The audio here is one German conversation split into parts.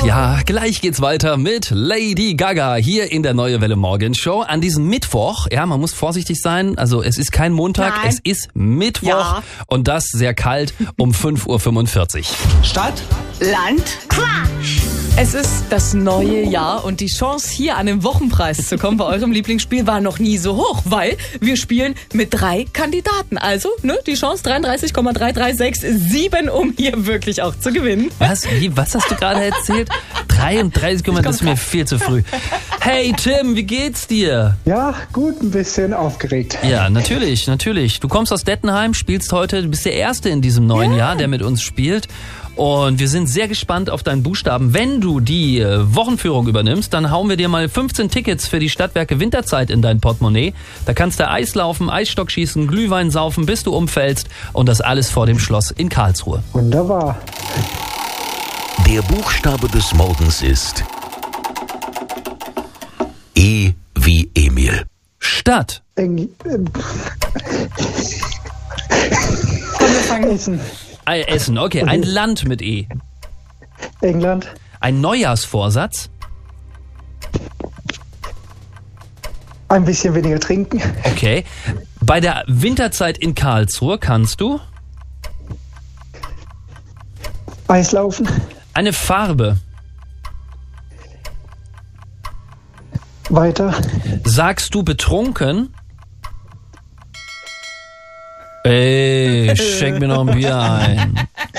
Ja, gleich geht's weiter mit Lady Gaga hier in der Neue Welle Morgenshow an diesem Mittwoch. Ja, man muss vorsichtig sein. Also es ist kein Montag, Nein. es ist Mittwoch Ja. und das sehr kalt um 5:45 Uhr. Stadt, Land, Quatsch. Es ist das neue Jahr und die Chance, hier an den Wochenpreis zu kommen bei eurem Lieblingsspiel war noch nie so hoch, weil wir spielen mit 3 Kandidaten. Also, die Chance 33,3367, um hier wirklich auch zu gewinnen. Was? Was hast du gerade erzählt? 33, das ist mir viel zu früh. Hey Tim, wie geht's dir? ja, gut, ein bisschen aufgeregt. Ja, natürlich. Du kommst aus Dettenheim, spielst heute, du bist der Erste in diesem neuen Jahr, der mit uns spielt. Und wir sind sehr gespannt auf deinen Buchstaben. Wenn du die Wochenführung übernimmst, dann hauen wir dir mal 15 Tickets für die Stadtwerke Winterzeit in dein Portemonnaie. Da kannst du Eis laufen, Eisstock schießen, Glühwein saufen, bis du umfällst. Und das alles vor dem Schloss in Karlsruhe. Wunderbar. Der Buchstabe des Morgens ist E wie Emil. Stadt. Komm, wir fangen. Essen. Essen, okay. Ein Land mit E. England. Ein Neujahrsvorsatz. Ein bisschen weniger trinken. Okay. Bei der Winterzeit in Karlsruhe kannst du Eislaufen. eine Farbe. Weiter. Sagst du betrunken? Ey, schenk mir noch ein Bier ein.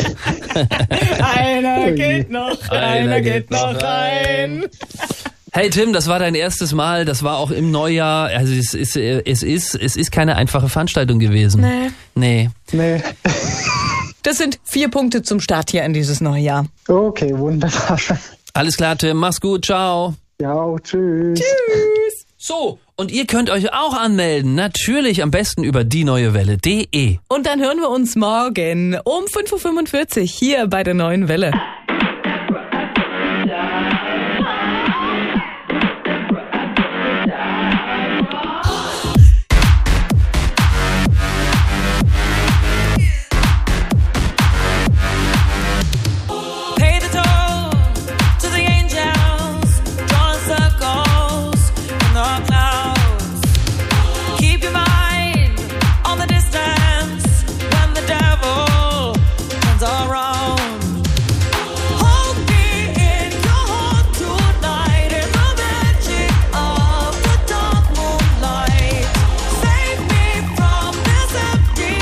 Einer geht noch, einer geht noch rein. Hey Tim, das war dein erstes Mal, das war auch im Neujahr. Also es ist keine einfache Veranstaltung gewesen. Nee. Nee. Das sind 4 Punkte zum Start hier in dieses neue Jahr. Okay, wunderbar. Alles klar, Tim, mach's gut, ciao. Ja, tschüss. So, und ihr könnt euch auch anmelden. Natürlich am besten über dieneuewelle.de. Und dann hören wir uns morgen um 5:45 Uhr hier bei der Neuen Welle. Pay the toll to the angels, drawing circles in the clouds. Keep your mind on the distance when the devil turns around. Hold me in your heart tonight in the magic of the dark moonlight. Save me from this empty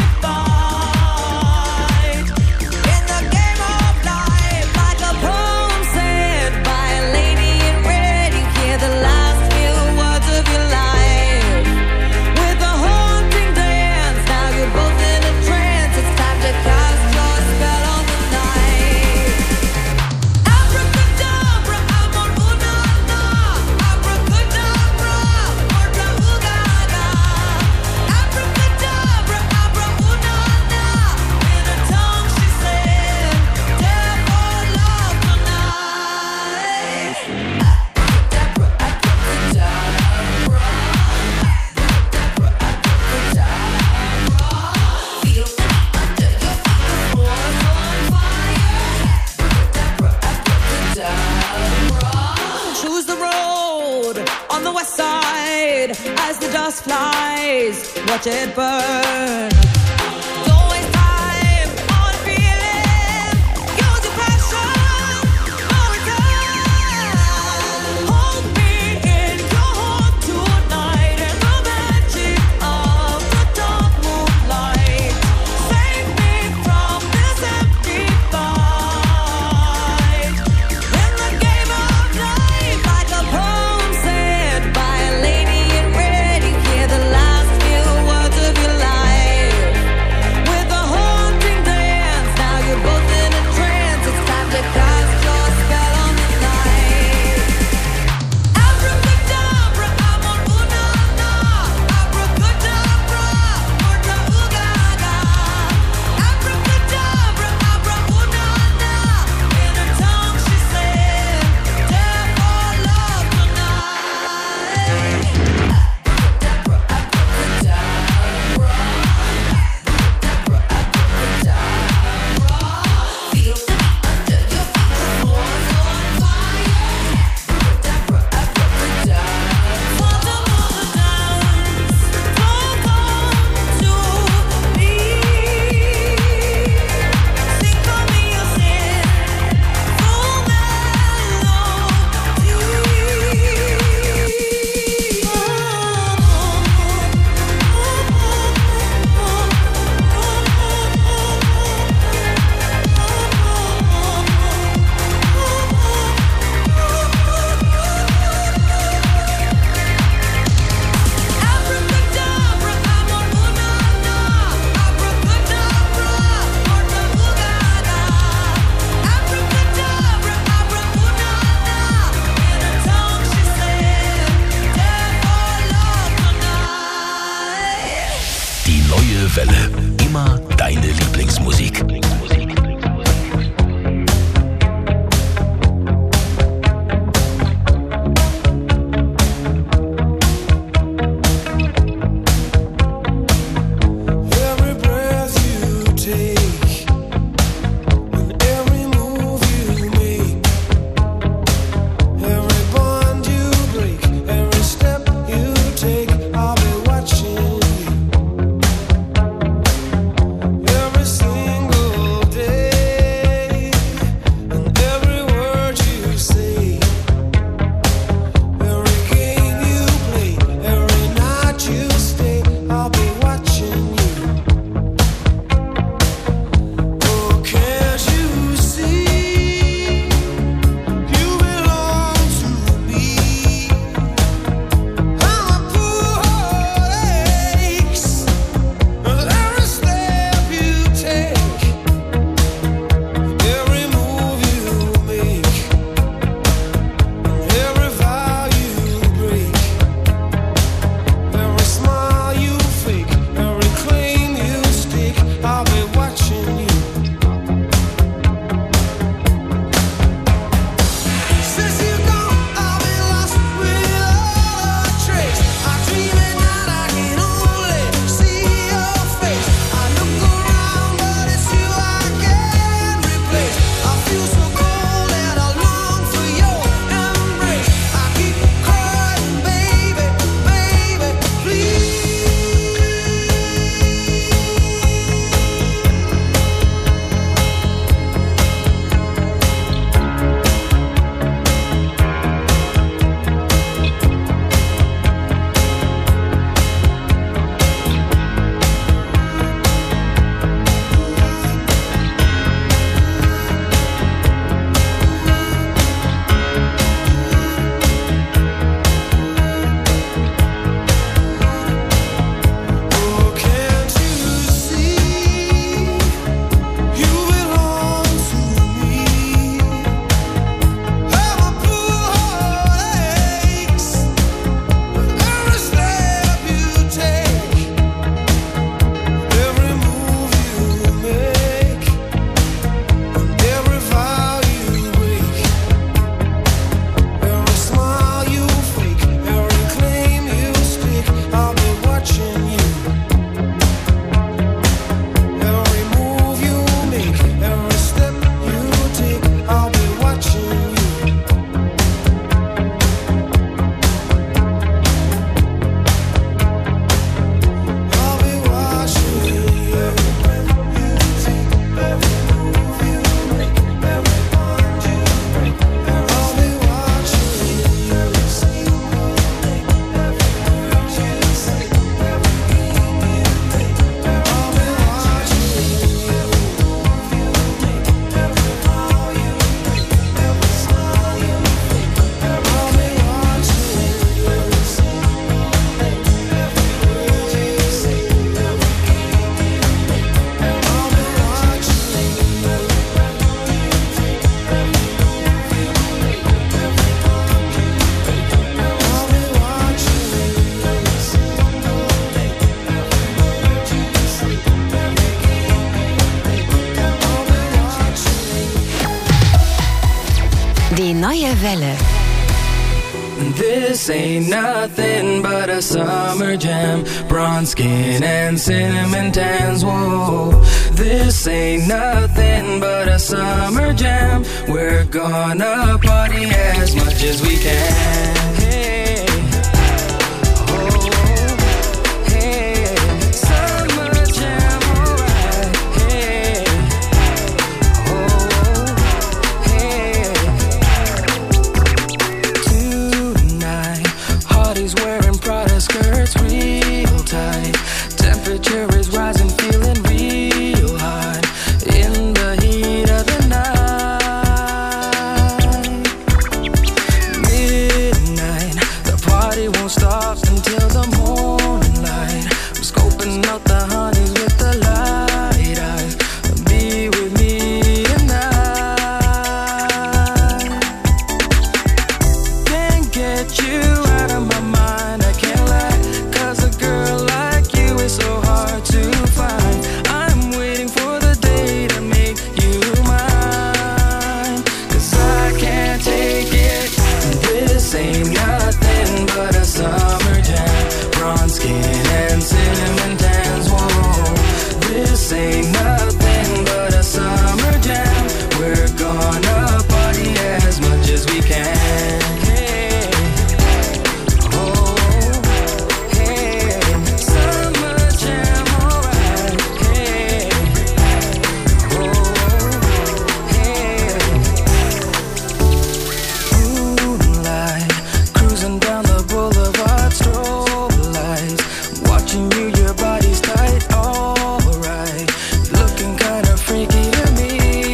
fight. In the game of life, like a poem said by a lady in red, you hear the last few words of your life. With a haunting dance, now you're both in a trance. It's time to cast your spell on the night. Abracadabra, amor una na. Abracadabra, orda ugaga. Abracadabra, abra una na. In a tongue she said, devil love tonight. Feel under your feet, the floor's on fire. Choose the road on the west side as the dust flies. Watch it burn. Don't waste time on feeling. Use your passion for return. Hold me in your heart tonight in the magic of the dark moonlight. Save me from this empty fight. In the game of life, like a poem said by a lady in red, you hear the last few words of your life. Die neue Welle. This ain't nothing but a summer jam. Bronze skin and cinnamon tans. Whoa, this ain't nothing but a summer jam. We're gonna party as much as we can. Hey, oh, hey, summer jam, alright. Hey, oh, hey. Tonight, Hardy's wearing Prada skirts real tight. Temperature is rising, feeling real hot in the heat of the night. Midnight, the party won't stop until the morning light. I'm scoping out the honeys with the light eyes. Be with me tonight. Can't get you out of my mind, I can't lie. 'Cause a girl like you is so hard to find. I'm waiting for the day to make you mine. 'Cause I can't take it. This ain't nothing but a summer jam. Bronze skin and cinnamon tans. Whoa, this ain't nothing but a summer jam. We're gonna party as much as we can. Hey, oh, hey, summer jam, alright. Hey, oh, hey. Moonlight, cruising down the boulevard, strobe lights. Watching you, your body's tight, alright. Looking kinda freaky to me.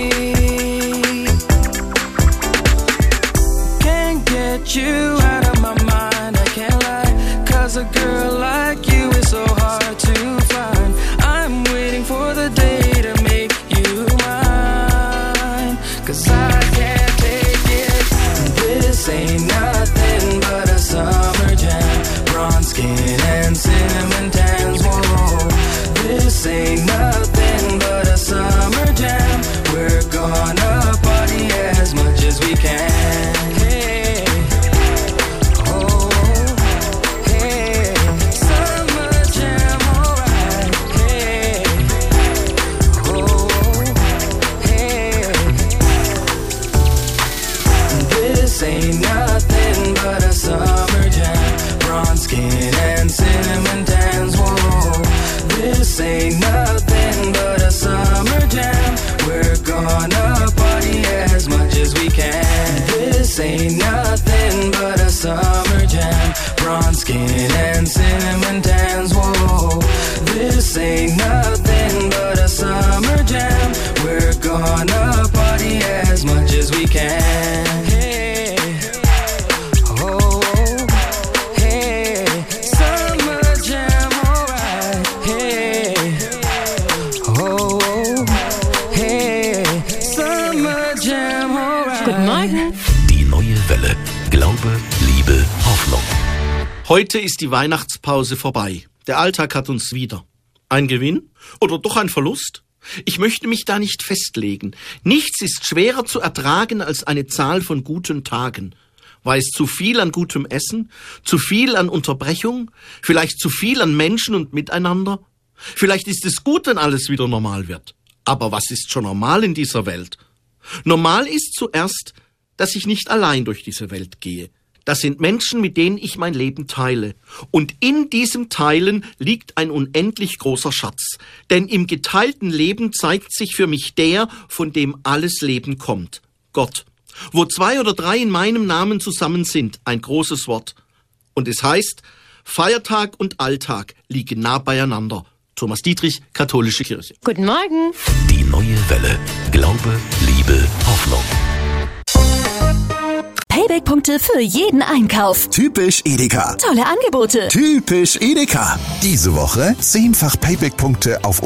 Can't get you out of my mind, I can't lie. 'Cause a girl like you is so hard to find. I'm waiting for the day to make you mine. 'Cause I can't take it. This ain't nothing but a summer jam. Bronze skin and cinnamon tans. Whoa, this ain't nothing but a summer jam. We're gonna party as much as we can. Hey, oh, hey, summer jam, alright. Hey, oh, hey. This ain't nothing but a summer jam. Bronze skin and cinnamon tans. Whoa, this ain't nothing but a summer jam. We're gonna party as much as we can. This ain't nothing but a summer jam. Bronze skin and cinnamon tans. Whoa, this ain't nothing but a summer jam. We're gonna party as much as we can. Hey, oh, hey, summer jam, alright. Hey, oh, hey, summer jam, alright. Guten Morgen. Die neue Welle. Glaube, Liebe, Hoffnung. Heute ist die Weihnachtspause vorbei. Der Alltag hat uns wieder. Ein Gewinn oder doch ein Verlust? Ich möchte mich da nicht festlegen. Nichts ist schwerer zu ertragen als eine Zahl von guten Tagen. War es zu viel an gutem Essen? Zu viel an Unterbrechung? Vielleicht zu viel an Menschen und Miteinander? Vielleicht ist es gut, wenn alles wieder normal wird. Aber was ist schon normal in dieser Welt? Normal ist zuerst, dass ich nicht allein durch diese Welt gehe. Das sind Menschen, mit denen ich mein Leben teile. Und in diesem Teilen liegt ein unendlich großer Schatz. Denn im geteilten Leben zeigt sich für mich der, von dem alles Leben kommt. Gott. Wo 2 oder 3 in meinem Namen zusammen sind, ein großes Wort. Und es heißt, Feiertag und Alltag liegen nah beieinander. Thomas Dietrich, Katholische Kirche. Guten Morgen. Die neue Welle. Glaube, Liebe, Hoffnung. Payback-Punkte für jeden Einkauf. Typisch Edeka. Tolle Angebote. Typisch Edeka. Diese Woche 10-fach Payback-Punkte auf